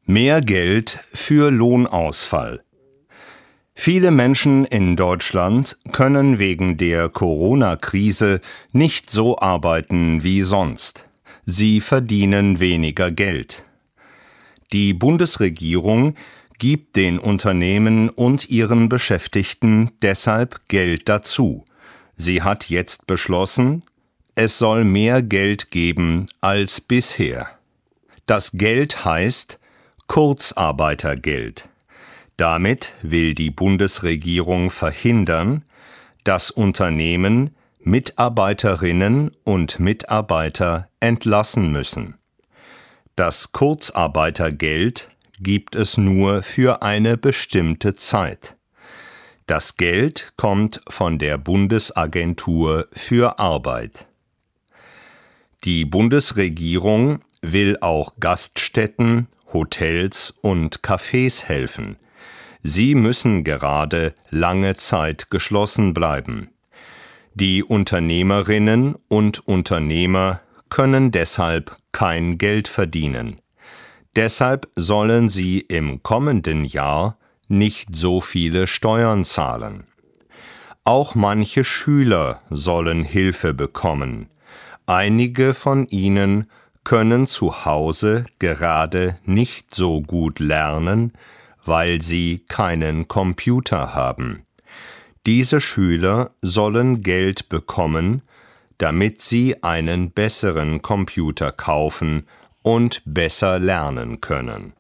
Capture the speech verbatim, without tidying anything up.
Mehr Geld für Lohnausfall. Viele Menschen in Deutschland können wegen der Corona-Krise nicht so arbeiten wie sonst. Sie verdienen weniger Geld. Die Bundesregierung gibt den Unternehmen und ihren Beschäftigten deshalb Geld dazu. Sie hat jetzt beschlossen, es soll mehr Geld geben als bisher. Das Geld heißt Kurzarbeitergeld. Damit will die Bundesregierung verhindern, dass Unternehmen Mitarbeiterinnen und Mitarbeiter entlassen müssen. Das Kurzarbeitergeld gibt es nur für eine bestimmte Zeit. Das Geld kommt von der Bundesagentur für Arbeit. Die Bundesregierung will auch Gaststätten, Hotels und Cafés helfen. Sie müssen gerade lange Zeit geschlossen bleiben. Die Unternehmerinnen und Unternehmer können deshalb kein Geld verdienen. Deshalb sollen sie im kommenden Jahr nicht so viele Steuern zahlen. Auch manche Schüler sollen Hilfe bekommen. Einige von ihnen können zu Hause gerade nicht so gut lernen, weil sie keinen Computer haben. Diese Schüler sollen Geld bekommen, damit sie einen besseren Computer kaufen und besser lernen können.